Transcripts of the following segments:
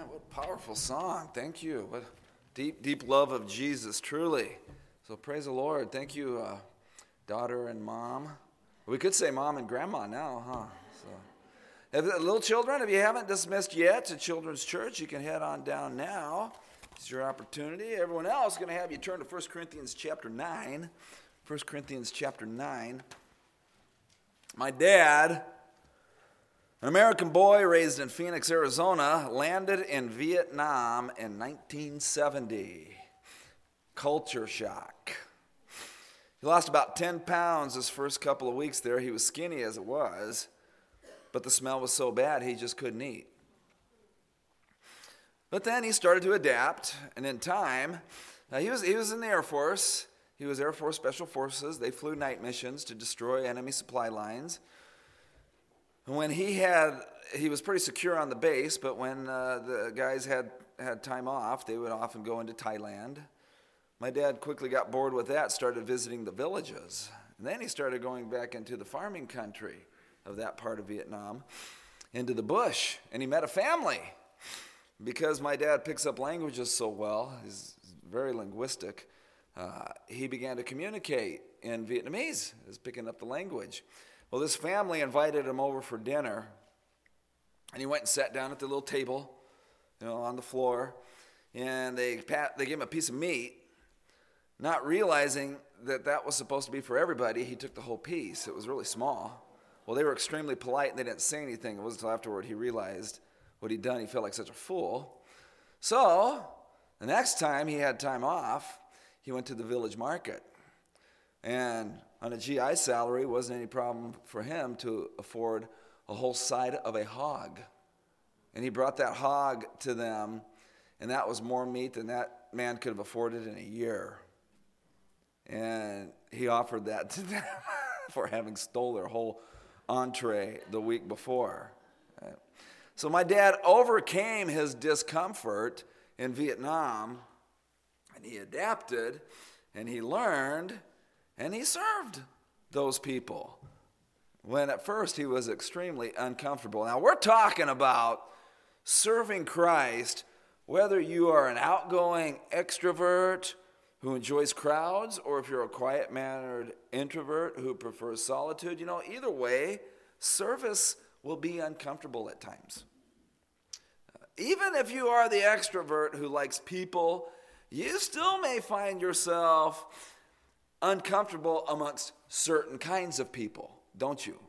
Man, what a powerful song. Thank you. What deep, deep love of Jesus, truly. So praise the Lord. Thank you, daughter and mom. We could say mom and grandma now, huh? So, little children, if you haven't dismissed yet to Children's Church, you can head on down now. It's your opportunity. Everyone else is going to have you turn to 1 Corinthians chapter 9. 1 Corinthians chapter 9. My dad, an American boy raised in Phoenix, Arizona, landed in Vietnam in 1970. Culture shock. He lost about 10 pounds his first couple of weeks there. He was skinny as it was, but the smell was so bad he just couldn't eat. But then he started to adapt, and in time, he was in the Air Force. He was Air Force Special Forces. They flew night missions to destroy enemy supply lines. And when he was pretty secure on the base, but when the guys had time off, they would often go into Thailand. My dad quickly got bored with that, started visiting the villages. And then he started going back into the farming country of that part of Vietnam, into the bush, and he met a family. Because my dad picks up languages so well, he's very linguistic, he began to communicate in Vietnamese, is picking up the language. Well, this family invited him over for dinner, and he went and sat down at the little table, on the floor, and they gave him a piece of meat, not realizing that was supposed to be for everybody. He took the whole piece. It was really small. Well, they were extremely polite, and they didn't say anything. It wasn't until afterward he realized what he'd done. He felt like such a fool. So, the next time he had time off, he went to the village market. And on a GI salary, it wasn't any problem for him to afford a whole side of a hog. And he brought that hog to them, and that was more meat than that man could have afforded in a year. And he offered that to them for having stole their whole entree the week before. So my dad overcame his discomfort in Vietnam, and he adapted, and he learned, and he served those people when at first he was extremely uncomfortable. Now we're talking about serving Christ, whether you are an outgoing extrovert who enjoys crowds, or if you're a quiet-mannered introvert who prefers solitude. Either way, service will be uncomfortable at times. Even if you are the extrovert who likes people, you still may find yourself uncomfortable amongst certain kinds of people, don't you?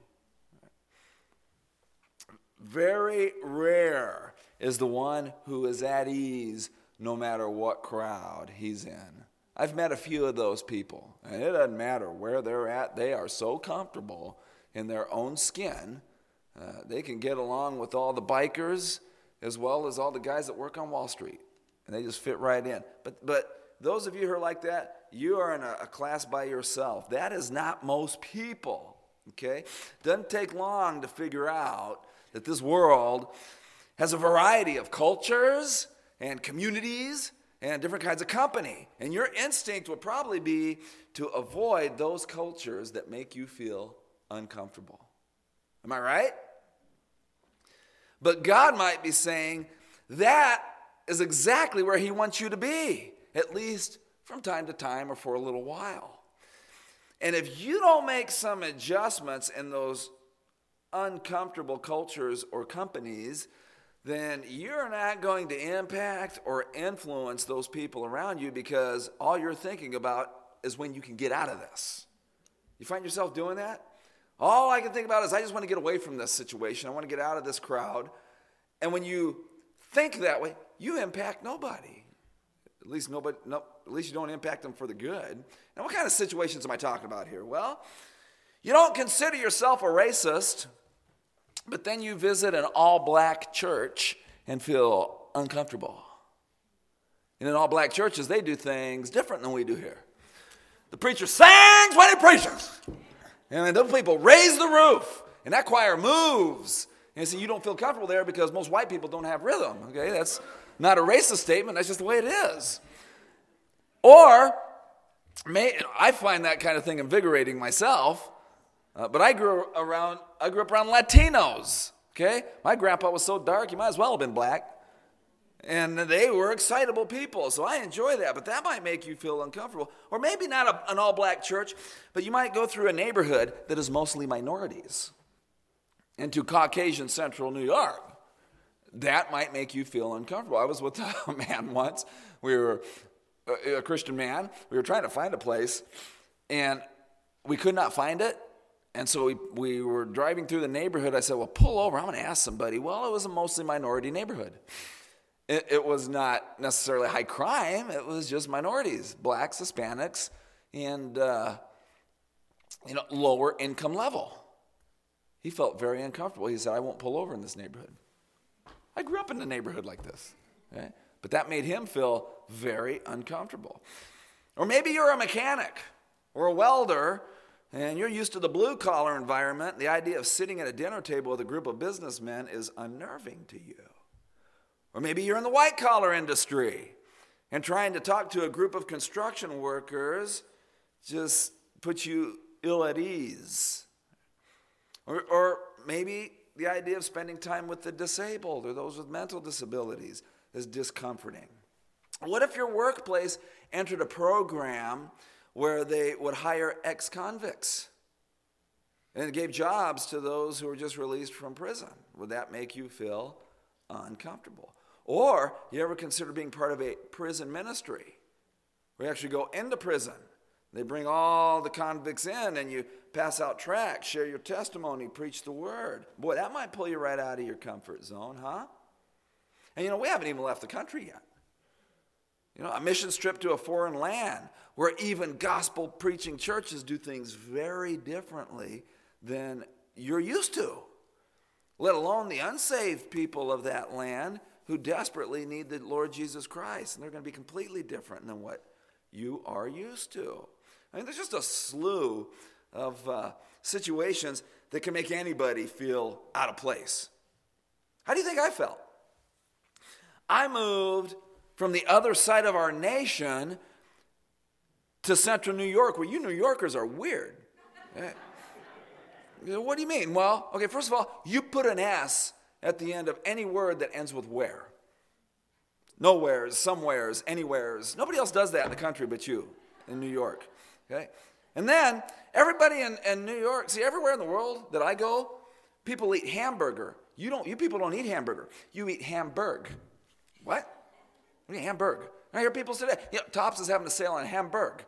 Very rare is the one who is at ease no matter what crowd he's in. I've met a few of those people, and it doesn't matter where they're at. They are so comfortable in their own skin. They can get along with all the bikers as well as all the guys that work on Wall Street, and they just fit right in. But those of you who are like that, you are in a class by yourself. That is not most people, okay? Doesn't take long to figure out that this world has a variety of cultures and communities and different kinds of company. And your instinct would probably be to avoid those cultures that make you feel uncomfortable. Am I right? But God might be saying that is exactly where he wants you to be, at least from time to time or for a little while. And if you don't make some adjustments in those uncomfortable cultures or companies, then you're not going to impact or influence those people around you, because all you're thinking about is when you can get out of this. You find yourself doing that? All I can think about is I just want to get away from this situation. I want to get out of this crowd. And when you think that way, you impact nobody. At least you don't impact them for the good. Now, what kind of situations am I talking about here? Well, you don't consider yourself a racist, but then you visit an all-black church and feel uncomfortable. And in all-black churches, they do things different than we do here. The preacher sings when he preaches. And those people raise the roof, and that choir moves. And so you don't feel comfortable there because most white people don't have rhythm. Okay, that's not a racist statement. That's just the way it is. Or, I find that kind of thing invigorating myself. But I grew up around Latinos, okay? My grandpa was so dark, he might as well have been black. And they were excitable people, so I enjoy that. But that might make you feel uncomfortable. Or maybe not an all-black church, but you might go through a neighborhood that is mostly minorities into Caucasian Central New York. That might make you feel uncomfortable. I was with a man once. We were a Christian man. We were trying to find a place, and we could not find it. And so we were driving through the neighborhood. I said, well, pull over. I'm going to ask somebody. Well, it was a mostly minority neighborhood. It was not necessarily high crime. It was just minorities, blacks, Hispanics, and lower income level. He felt very uncomfortable. He said, I won't pull over in this neighborhood. I grew up in a neighborhood like this. Okay? But that made him feel very uncomfortable. Or maybe you're a mechanic or a welder, and you're used to the blue-collar environment. The idea of sitting at a dinner table with a group of businessmen is unnerving to you. Or maybe you're in the white-collar industry, and trying to talk to a group of construction workers just puts you ill at ease. Or maybe the idea of spending time with the disabled or those with mental disabilities is discomforting. What if your workplace entered a program where they would hire ex-convicts and gave jobs to those who were just released from prison? Would that make you feel uncomfortable? Or you ever consider being part of a prison ministry where you actually go into prison? They bring all the convicts in and you pass out tracts, share your testimony, preach the word. Boy, that might pull you right out of your comfort zone, huh? And we haven't even left the country yet. A mission trip to a foreign land where even gospel preaching churches do things very differently than you're used to, let alone the unsaved people of that land who desperately need the Lord Jesus Christ. And they're going to be completely different than what you are used to. There's just a slew of situations that can make anybody feel out of place. How do you think I felt? I moved from the other side of our nation to Central New York, where you New Yorkers are weird. What do you mean? Well, okay, first of all, you put an S at the end of any word that ends with where. Nowheres, somewheres, anywheres. Nobody else does that in the country but you in New York. Okay? And then everybody in New York, see, everywhere in the world that I go, people eat hamburger. You people don't eat hamburger. You eat Hamburg. What? What do you Hamburg? I hear people say that. Tops is having a sale on Hamburg.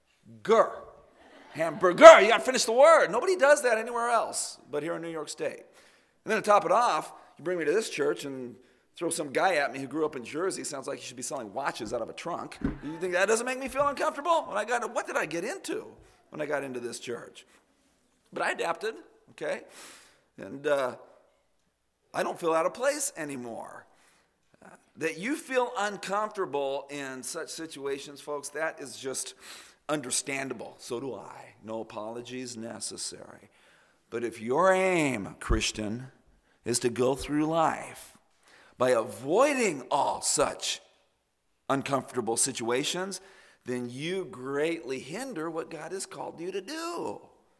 Hamburger. You got to finish the word. Nobody does that anywhere else but here in New York State. And then to top it off, you bring me to this church and throw some guy at me who grew up in Jersey. Sounds like he should be selling watches out of a trunk. You think that doesn't make me feel uncomfortable? What did I get into when I got into this church? But I adapted, okay? And I don't feel out of place anymore. That you feel uncomfortable in such situations, folks, that is just understandable. So do I. No apologies necessary. But if your aim, Christian, is to go through life by avoiding all such uncomfortable situations, then you greatly hinder what God has called you to do.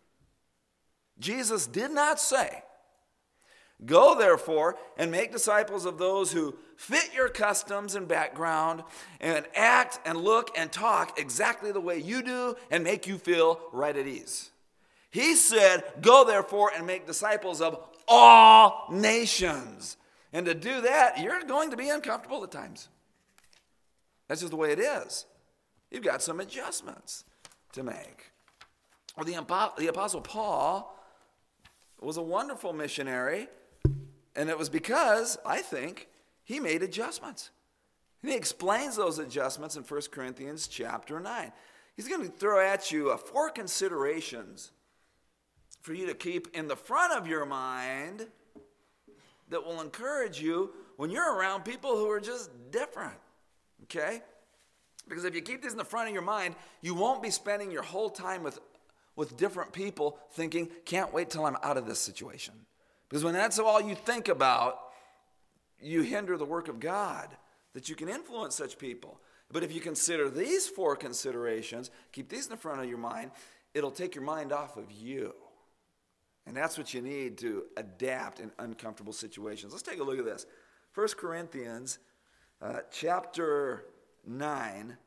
Jesus did not say, "Go, therefore, and make disciples of those who fit your customs and background and act and look and talk exactly the way you do and make you feel right at ease." He said, "Go, therefore, and make disciples of all nations." And to do that, you're going to be uncomfortable at times. That's just the way it is. You've got some adjustments to make. Well, the Apostle Paul was a wonderful missionary, and it was because, I think, he made adjustments. And he explains those adjustments in 1 Corinthians chapter 9. He's going to throw at you 4 considerations for you to keep in the front of your mind that will encourage you when you're around people who are just different, okay? Because if you keep these in the front of your mind, you won't be spending your whole time with different people thinking, can't wait till I'm out of this situation. Because when that's all you think about, you hinder the work of God, that you can influence such people. But if you consider these 4 considerations, keep these in the front of your mind, it'll take your mind off of you. And that's what you need to adapt in uncomfortable situations. Let's take a look at this. 1 Corinthians chapter 9,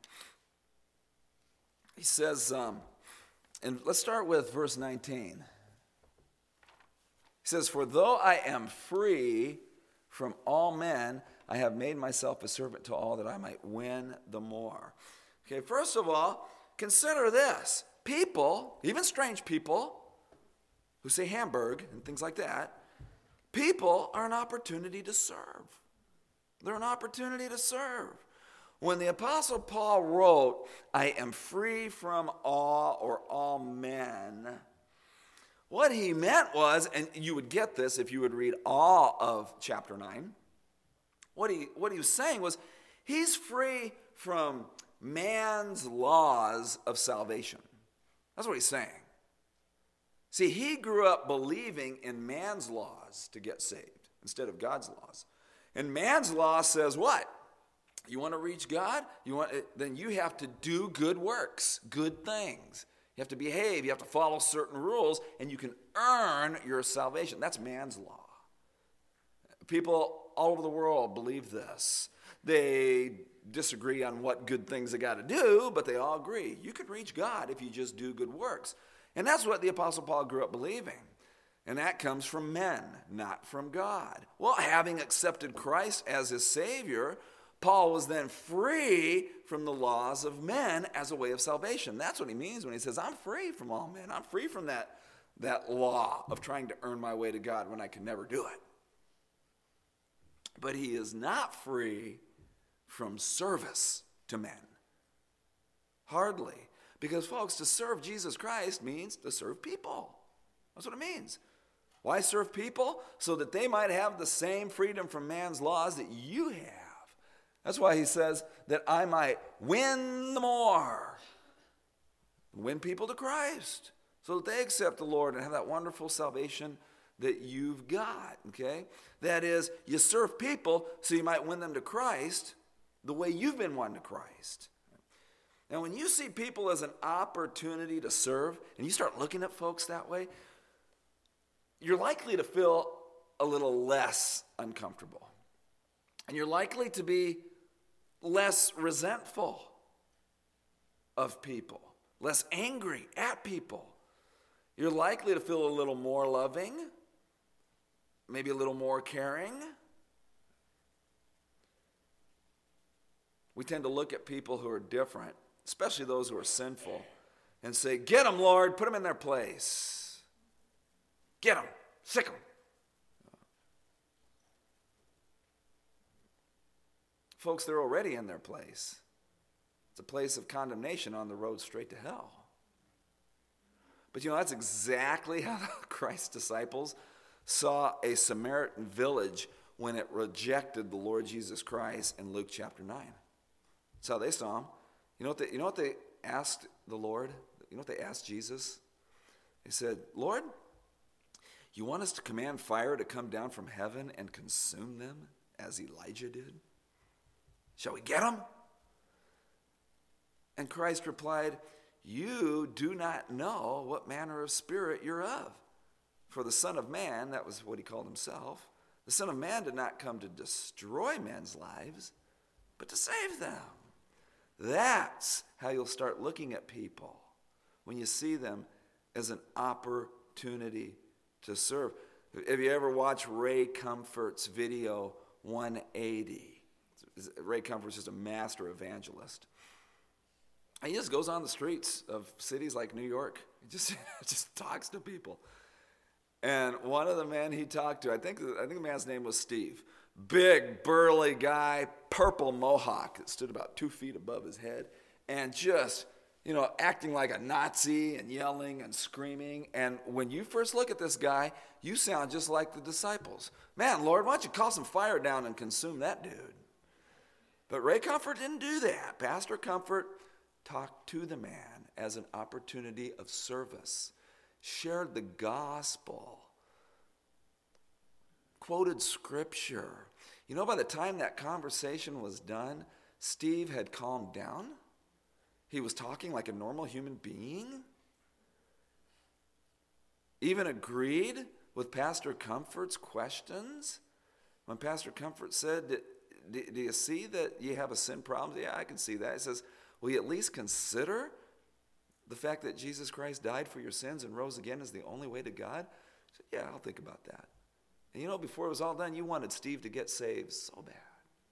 he says, and let's start with verse 19. He says, "For though I am free from all men, I have made myself a servant to all that I might win the more." Okay, first of all, consider this. People, even strange people who say Hamburg and things like that, people are an opportunity to serve. They're an opportunity to serve. When the Apostle Paul wrote, "I am free from all men," what he meant was, and you would get this if you would read all of chapter 9, what he was saying was, he's free from man's laws of salvation. That's what he's saying. See, he grew up believing in man's laws to get saved instead of God's laws. And man's law says what? You want to reach God? Then you have to do good works, good things. You have to behave, you have to follow certain rules, and you can earn your salvation. That's man's law. People all over the world believe this. They disagree on what good things they got to do, but they all agree. You can reach God if you just do good works. And that's what the Apostle Paul grew up believing. And that comes from men, not from God. Well, having accepted Christ as his Savior, Paul was then free from the laws of men as a way of salvation. That's what he means when he says, I'm free from all men. I'm free from that law of trying to earn my way to God when I can never do it. But he is not free from service to men. Hardly. Because, folks, to serve Jesus Christ means to serve people. That's what it means. Why serve people? So that they might have the same freedom from man's laws that you have. That's why he says that I might win the more. Win people to Christ so that they accept the Lord and have that wonderful salvation that you've got, okay? That is, you serve people so you might win them to Christ the way you've been won to Christ. And when you see people as an opportunity to serve, and you start looking at folks that way, you're likely to feel a little less uncomfortable. And you're likely to be less resentful of people, less angry at people. You're likely to feel a little more loving, maybe a little more caring. We tend to look at people who are different, especially those who are sinful, and say, get them, Lord, put them in their place. Get them, sick them. Folks, they're already in their place. It's a place of condemnation on the road straight to hell. But that's exactly how Christ's disciples saw a Samaritan village when it rejected the Lord Jesus Christ in Luke chapter 9. That's how they saw him. You know what they asked the Lord? You know what they asked Jesus? They said, Lord, you want us to command fire to come down from heaven and consume them as Elijah did? Shall we get them? And Christ replied, you do not know what manner of spirit you're of. For the Son of Man, that was what he called himself, the Son of Man did not come to destroy men's lives, but to save them. That's how you'll start looking at people when you see them as an opportunity to serve. Have you ever watched Ray Comfort's video 180? Ray Comfort's just a master evangelist. He just goes on the streets of cities like New York. He just talks to people. And one of the men he talked to, I think the man's name was Steve. Big, burly guy, purple mohawk that stood about 2 feet above his head. And just, acting like a Nazi and yelling and screaming. And when you first look at this guy, you sound just like the disciples. Man, Lord, why don't you call some fire down and consume that dude? But Ray Comfort didn't do that. Pastor Comfort talked to the man as an opportunity of service, shared the gospel, quoted scripture. By the time that conversation was done, Steve had calmed down. He was talking like a normal human being. Even agreed with Pastor Comfort's questions. When Pastor Comfort said, do you see that you have a sin problem? Yeah, I can see that. It says, will you at least consider the fact that Jesus Christ died for your sins and rose again is the only way to God? I said, yeah, I'll think about that. And before it was all done, you wanted Steve to get saved so bad.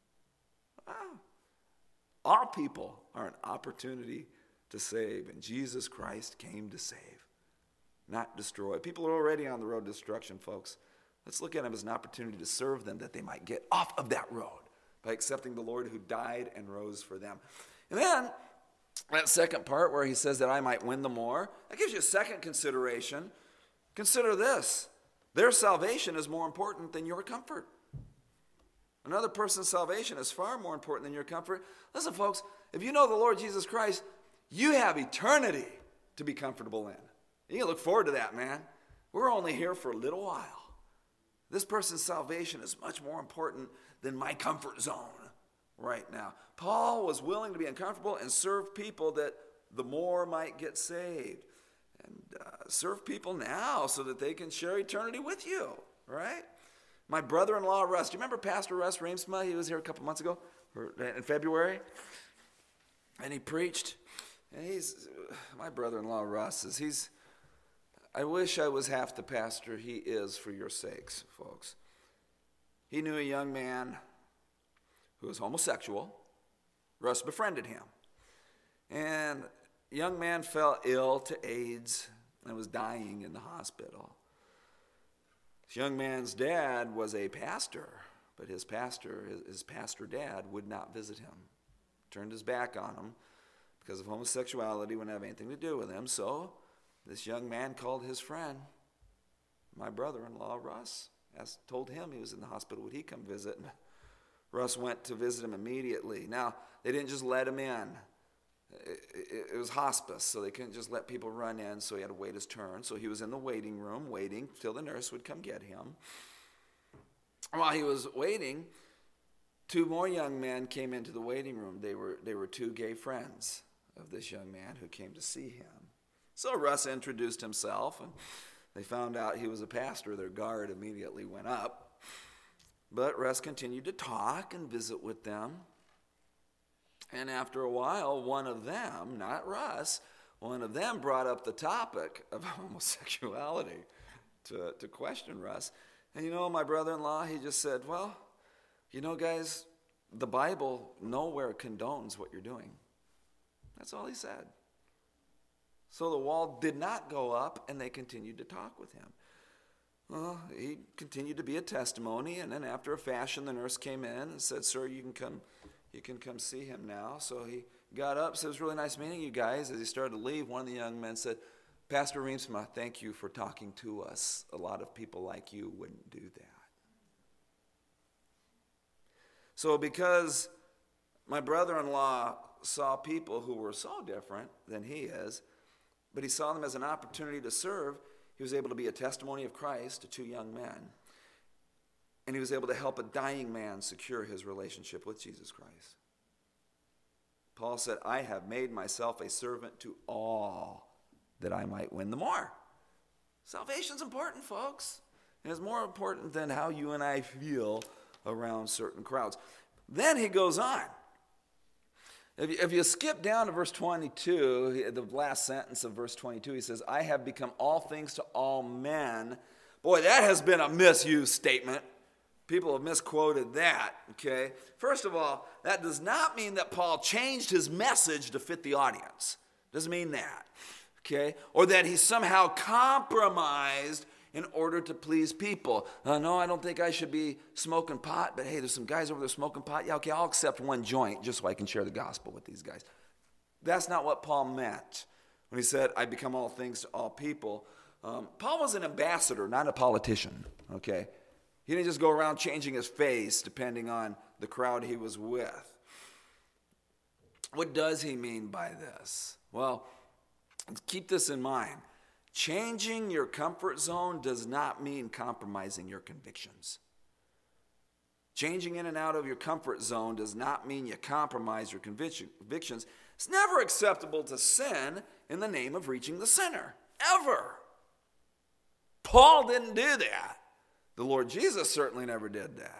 Wow. All people are an opportunity to save, and Jesus Christ came to save, not destroy. People are already on the road to destruction, folks. Let's look at him as an opportunity to serve them, that they might get off of that road by accepting the Lord who died and rose for them. And then, that second part where he says that I might win the more, that gives you a second consideration. Consider this. Their salvation is more important than your comfort. Another person's salvation is far more important than your comfort. Listen, folks, if you know the Lord Jesus Christ, you have eternity to be comfortable in. You can look forward to that, man. We're only here for a little while. This person's salvation is much more important than my comfort zone right now. Paul was willing to be uncomfortable and serve people that the more might get saved. And serve people now so that they can share eternity with you, right? My brother-in-law, Russ. Do you remember Pastor Russ Reemsma? He was here a couple months ago, in February. And he preached. And my brother-in-law, Russ, I wish I was half the pastor he is for your sakes, folks. He knew a young man who was homosexual. Russ befriended him. And the young man fell ill to AIDS and was dying in the hospital. This young man's dad was a pastor, but his pastor dad would not visit him. Turned his back on him because of homosexuality, wouldn't have anything to do with him. So this young man called his friend, my brother-in-law, Russ, told him he was in the hospital. Would he come visit? And Russ went to visit him immediately. Now, they didn't just let him in. It was hospice, so they couldn't just let people run in, so he had to wait his turn. So he was in the waiting room waiting till the nurse would come get him. While he was waiting, two more young men came into the waiting room. They were two gay friends of this young man who came to see him. So Russ introduced himself, and they found out he was a pastor. Their guard immediately went up. But Russ continued to talk and visit with them. And after a while, one of them, not Russ, one of them brought up the topic of homosexuality to question Russ. And my brother-in-law, he just said, well, guys, the Bible nowhere condones what you're doing. That's all he said. So the wall did not go up, and they continued to talk with him. Well, he continued to be a testimony, and then after a fashion, the nurse came in and said, sir, you can come see him now. So he got up, said, it was really nice meeting you guys. As he started to leave, one of the young men said, Pastor Reemsma, thank you for talking to us. A lot of people like you wouldn't do that. So because my brother-in-law saw people who were so different than he is, but he saw them as an opportunity to serve, he was able to be a testimony of Christ to two young men. And he was able to help a dying man secure his relationship with Jesus Christ. Paul said, I have made myself a servant to all that I might win the more. Salvation's important, folks. And it's more important than how you and I feel around certain crowds. Then he goes on. If you skip down to verse 22, the last sentence of verse 22, he says, I have become all things to all men. Boy, that has been a misused statement. People have misquoted that, okay? First of all, that does not mean that Paul changed his message to fit the audience. Doesn't mean that, okay? Or that he somehow compromised in order to please people. No, I don't think I should be smoking pot, but hey, there's some guys over there smoking pot. Yeah, okay, I'll accept one joint just so I can share the gospel with these guys. That's not what Paul meant when he said, I become all things to all people. Paul was an ambassador, not a politician, okay? He didn't just go around changing his face depending on the crowd he was with. What does he mean by this? Well, keep this in mind. Changing your comfort zone does not mean compromising your convictions. Changing in and out of your comfort zone does not mean you compromise your convictions. It's never acceptable to sin in the name of reaching the sinner, ever. Paul didn't do that. The Lord Jesus certainly never did that.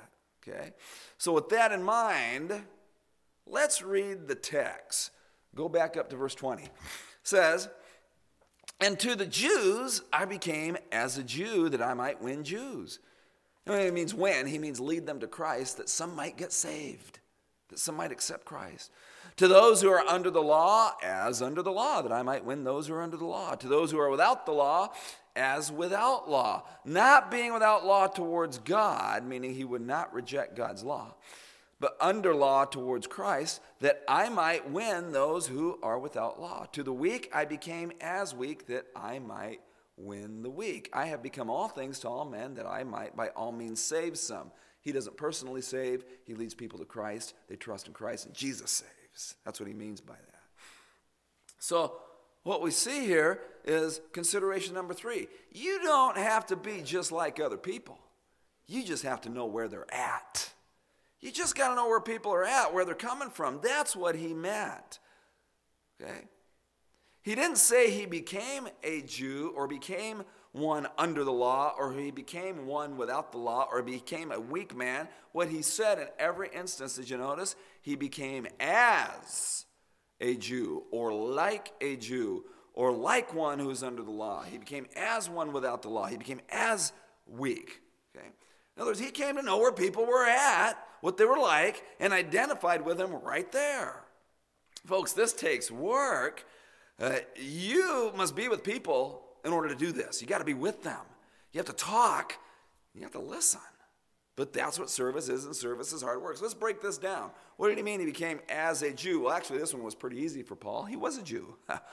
Okay? So with that in mind, let's read the text. Go back up to verse 20. It says, and to the Jews I became as a Jew that I might win Jews. It means win. He means lead them to Christ, that some might get saved, that some might accept Christ. To those who are under the law, as under the law, that I might win those who are under the law. To those who are without the law, as without law. Not being without law towards God, meaning he would not reject God's law, but under law towards Christ, that I might win those who are without law. To the weak I became as weak, that I might win the weak. I have become all things to all men, that I might by all means save some. He doesn't personally save. He leads people to Christ. They trust in Christ, and Jesus saves. That's what he means by that. So what we see here is consideration number 3. You don't have to be just like other people. You just have to know where they're at. You just got to know where people are at, where they're coming from. That's what he meant. Okay? He didn't say he became a Jew or became one under the law or he became one without the law or became a weak man. What he said in every instance, did you notice? He became as a Jew or like a Jew or like one who's under the law. He became as one without the law. He became as weak. Okay? In other words, he came to know where people were at, what they were like, and identified with them right there. Folks, this takes work. You must be with people in order to do this. You got to be with them. You have to talk. You have to listen. But that's what service is, and service is hard work. So let's break this down. What did he mean he became as a Jew? Well, actually, this one was pretty easy for Paul. He was a Jew.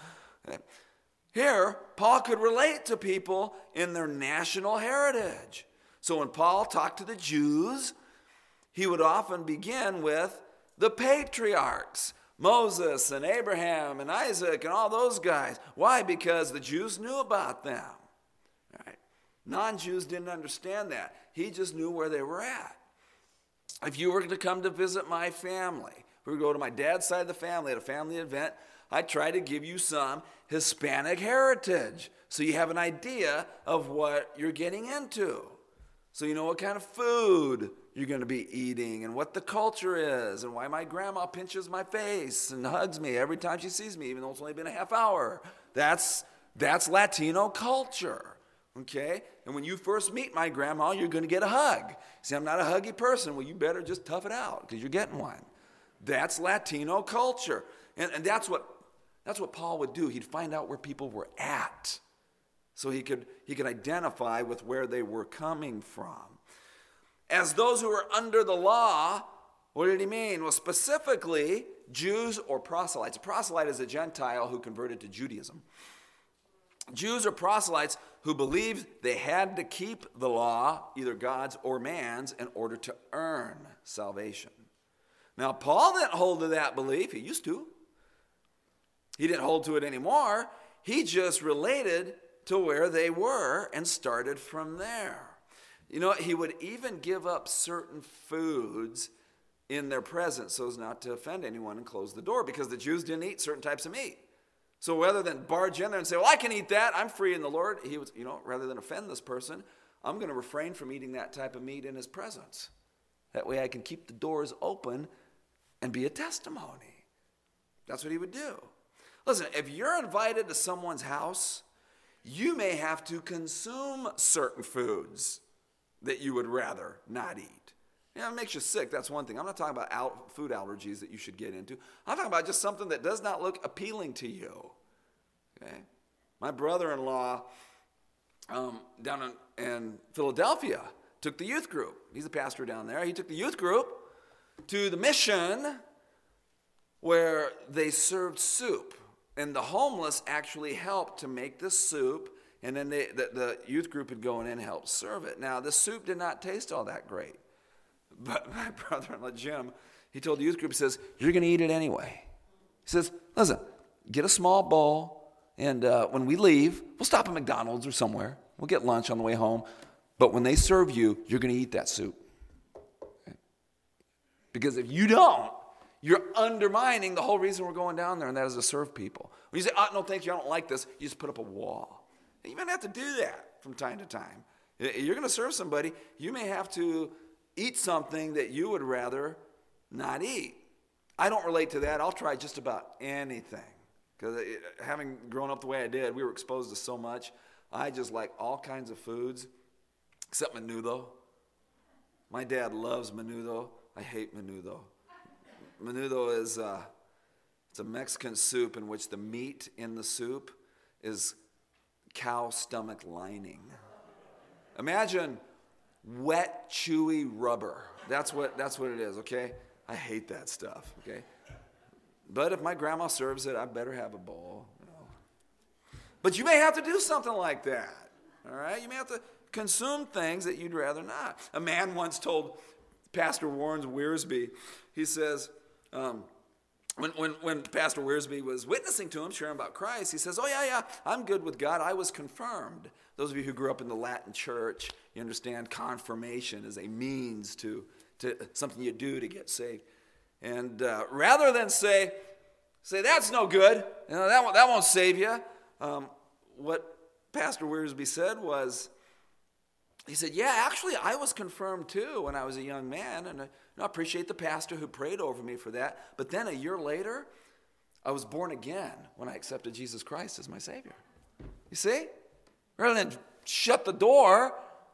Here, Paul could relate to people in their national heritage. So when Paul talked to the Jews, he would often begin with the patriarchs, Moses and Abraham and Isaac and all those guys. Why? Because the Jews knew about them. Right? Non-Jews didn't understand that. He just knew where they were at. If you were to come to visit my family, we would go to my dad's side of the family at a family event, I try to give you some Hispanic heritage so you have an idea of what you're getting into. So you know what kind of food you're going to be eating and what the culture is and why my grandma pinches my face and hugs me every time she sees me, even though it's only been a half hour. That's Latino culture, okay? And when you first meet my grandma, you're going to get a hug. See, I'm not a huggy person. Well, you better just tough it out because you're getting one. That's Latino culture. And that's what Paul would do. He'd find out where people were at so he could identify with where they were coming from. As those who are under the law, what did he mean? Well, specifically, Jews or proselytes. A proselyte is a Gentile who converted to Judaism. Jews or proselytes who believed they had to keep the law, either God's or man's, in order to earn salvation. Now, Paul didn't hold to that belief. He used to. He didn't hold to it anymore. He just related to where they were and started from there. You know, he would even give up certain foods in their presence so as not to offend anyone and close the door, because the Jews didn't eat certain types of meat. So rather than barge in there and say, well, I can eat that, I'm free in the Lord, he was, rather than offend this person, I'm going to refrain from eating that type of meat in his presence. That way I can keep the doors open and be a testimony. That's what he would do. Listen, if you're invited to someone's house, you may have to consume certain foods that you would rather not eat. It makes you sick, that's one thing. I'm not talking about food allergies that you should get into. I'm talking about just something that does not look appealing to you. Okay? My brother-in-law down in Philadelphia took the youth group. He's a pastor down there. He took the youth group to the mission where they served soup. And the homeless actually helped to make the soup, and then the youth group would go in and help serve it. Now, the soup did not taste all that great. But my brother-in-law, Jim, he told the youth group, he says, you're going to eat it anyway. He says, listen, get a small bowl, and when we leave, we'll stop at McDonald's or somewhere. We'll get lunch on the way home. But when they serve you, you're going to eat that soup. Okay? Because if you don't, you're undermining the whole reason we're going down there, and that is to serve people. When you say, oh, no, thank you, I don't like this, you just put up a wall. And you might have to do that from time to time. You're going to serve somebody, you may have to eat something that you would rather not eat. I don't relate to that. I'll try just about anything. Because having grown up the way I did, we were exposed to so much. I just like all kinds of foods, except menudo. My dad loves menudo. I hate menudo. Menudo is it's a Mexican soup in which the meat in the soup is cow stomach lining. Imagine wet, chewy rubber. That's what it is, okay? I hate that stuff, okay? But if my grandma serves it, I better have a bowl. But you may have to do something like that, all right? You may have to consume things that you'd rather not. A man once told Pastor Warren Wiersbe, he says, when Pastor Wiersbe was witnessing to him, sharing about Christ, he says, oh, yeah, I'm good with God. I was confirmed. Those of you who grew up in the Latin church, you understand confirmation is a means to something you do to get saved. And rather than say that's no good, that won't save you, what Pastor Wiersbe said was, he said, yeah, actually, I was confirmed too when I was a young man, and I appreciate the pastor who prayed over me for that. But then a year later, I was born again when I accepted Jesus Christ as my Savior. You see? Rather than shut the door,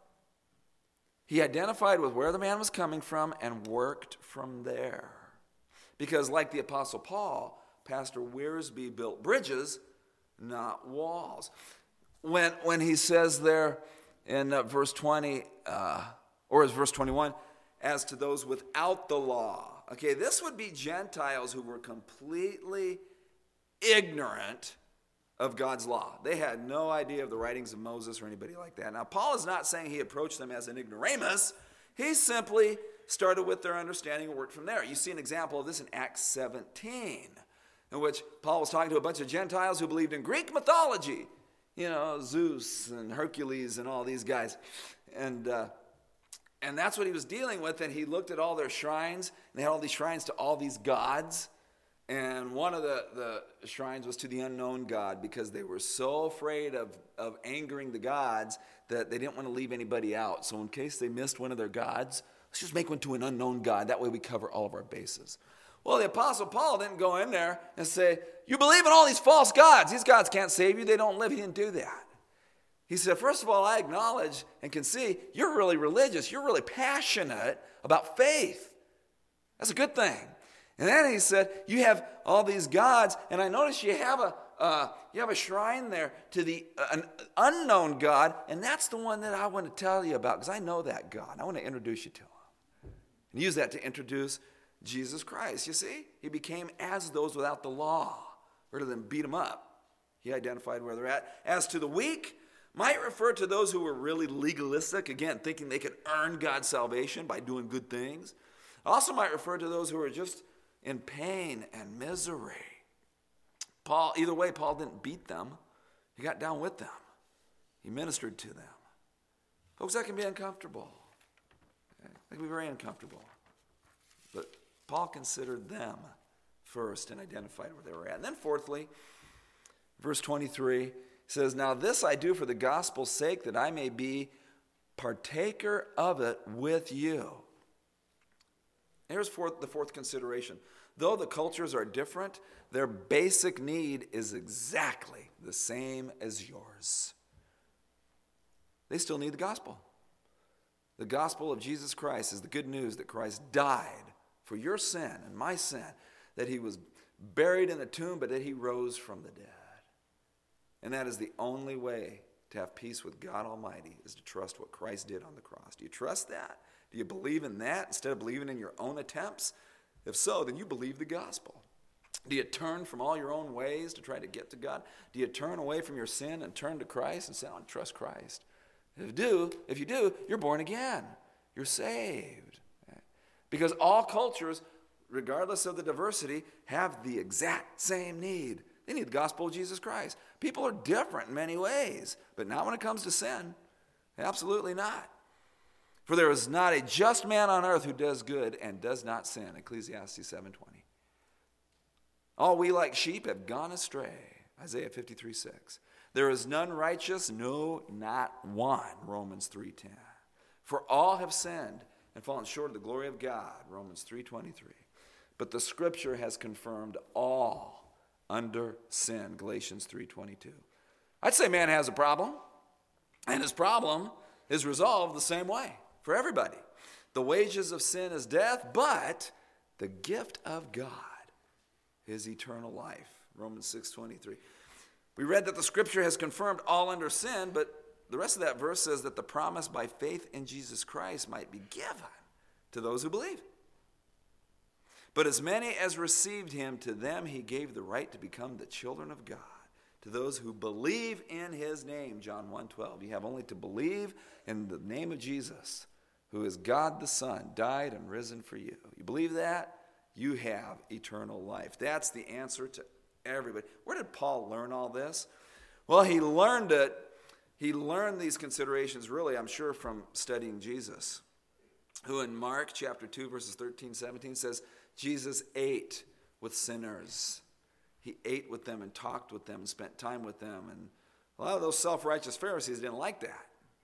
he identified with where the man was coming from and worked from there. Because like the Apostle Paul, Pastor Wiersbe built bridges, not walls. When he says there in verse 20, or as verse 21, as to those without the law. Okay, this would be Gentiles who were completely ignorant of God's law. They had no idea of the writings of Moses or anybody like that. Now, Paul is not saying he approached them as an ignoramus. He simply started with their understanding and worked from there. You see an example of this in Acts 17, in which Paul was talking to a bunch of Gentiles who believed in Greek mythology. Zeus and Hercules and all these guys. And that's what he was dealing with. And he looked at all their shrines. And they had all these shrines to all these gods. And one of the shrines was to the unknown God, because they were so afraid of angering the gods that they didn't want to leave anybody out. So in case they missed one of their gods, let's just make one to an unknown God. That way we cover all of our bases. Well, the Apostle Paul didn't go in there and say, you believe in all these false gods. These gods can't save you. They don't live. He didn't do that. He said, first of all, I acknowledge and can see you're really religious. You're really passionate about faith. That's a good thing. And then he said, you have all these gods, and I notice you have a shrine there to an unknown God, and that's the one that I want to tell you about, because I know that God. I want to introduce you to him. And use that to introduce Jesus Christ. You see, he became as those without the law, rather than beat them up. He identified where they're at. As to the weak, might refer to those who were really legalistic, again, thinking they could earn God's salvation by doing good things. Also might refer to those who were just in pain and misery. Either way, Paul didn't beat them. He got down with them. He ministered to them. Folks, that can be uncomfortable. Okay? That can be very uncomfortable. But Paul considered them first and identified where they were at. And then fourthly, verse 23 says, now this I do for the gospel's sake, that I may be partaker of it with you. Here's the fourth consideration. Though the cultures are different, their basic need is exactly the same as yours. They still need the gospel. The gospel of Jesus Christ is the good news that Christ died for your sin and my sin, that he was buried in a tomb, but that he rose from the dead. And that is the only way to have peace with God Almighty, is to trust what Christ did on the cross. Do you trust that? Do you believe in that instead of believing in your own attempts? If so, then you believe the gospel. Do you turn from all your own ways to try to get to God? Do you turn away from your sin and turn to Christ and say, I want to trust Christ? If you do, you're born again. You're saved. Because all cultures, regardless of the diversity, have the exact same need. They need the gospel of Jesus Christ. People are different in many ways, but not when it comes to sin. Absolutely not. For there is not a just man on earth who does good and does not sin. Ecclesiastes 7:20. All we like sheep have gone astray. Isaiah 53:6. There is none righteous, no, not one. Romans 3:10. For all have sinned and fallen short of the glory of God, Romans 3:23. But the Scripture has confirmed all under sin, Galatians 3:22. I'd say man has a problem, and his problem is resolved the same way for everybody. The wages of sin is death, but the gift of God is eternal life, Romans 6:23. We read that the Scripture has confirmed all under sin, but the rest of that verse says that the promise by faith in Jesus Christ might be given to those who believe. But as many as received him, to them he gave the right to become the children of God, to those who believe in his name, John 1:12. You have only to believe in the name of Jesus, who is God the Son, died and risen for you. You believe that? You have eternal life. That's the answer to everybody. Where did Paul learn all this? Well, he learned it. He learned these considerations, really, I'm sure, from studying Jesus, who in Mark chapter 2, verses 13, 17 says, Jesus ate with sinners. He ate with them and talked with them and spent time with them. And a lot of those self-righteous Pharisees didn't like that.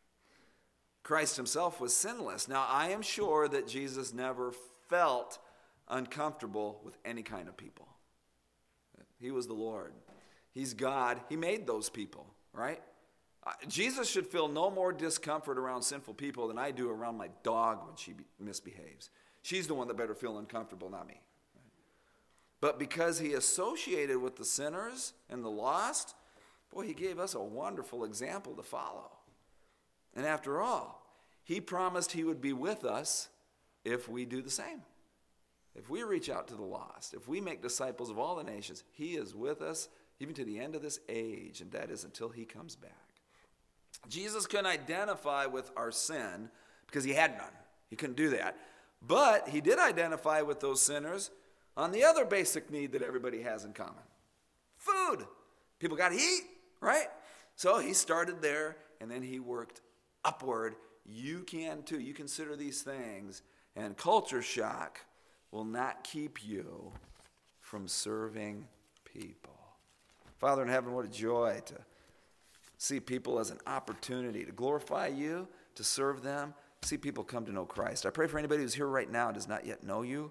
Christ himself was sinless. Now, I am sure that Jesus never felt uncomfortable with any kind of people. He was the Lord. He's God. He made those people, right? Jesus should feel no more discomfort around sinful people than I do around my dog when she misbehaves. She's the one that better feel uncomfortable, not me. But because he associated with the sinners and the lost, boy, he gave us a wonderful example to follow. And after all, he promised he would be with us if we do the same. If we reach out to the lost, if we make disciples of all the nations, he is with us even to the end of this age, and that is until he comes back. Jesus couldn't identify with our sin because he had none. He couldn't do that. But he did identify with those sinners on the other basic need that everybody has in common. Food. People got to eat, right? So he started there, and then he worked upward. You can too. You consider these things, and culture shock will not keep you from serving people. Father in heaven, what a joy to see people as an opportunity to glorify you, to serve them, see people come to know Christ. I pray for anybody who's here right now and does not yet know you.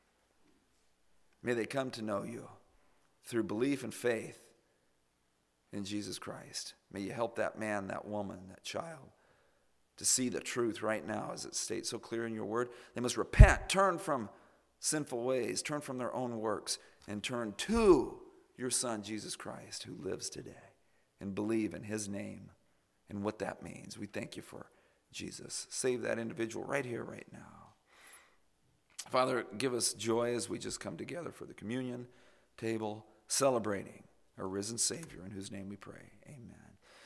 May they come to know you through belief and faith in Jesus Christ. May you help that man, that woman, that child to see the truth right now as it states so clear in your word. They must repent, turn from sinful ways, turn from their own works, and turn to your Son, Jesus Christ, who lives today, and believe in his name and what that means. We thank you for Jesus. Save that individual right here, right now. Father, give us joy as we just come together for the communion table, celebrating our risen Savior, in whose name we pray.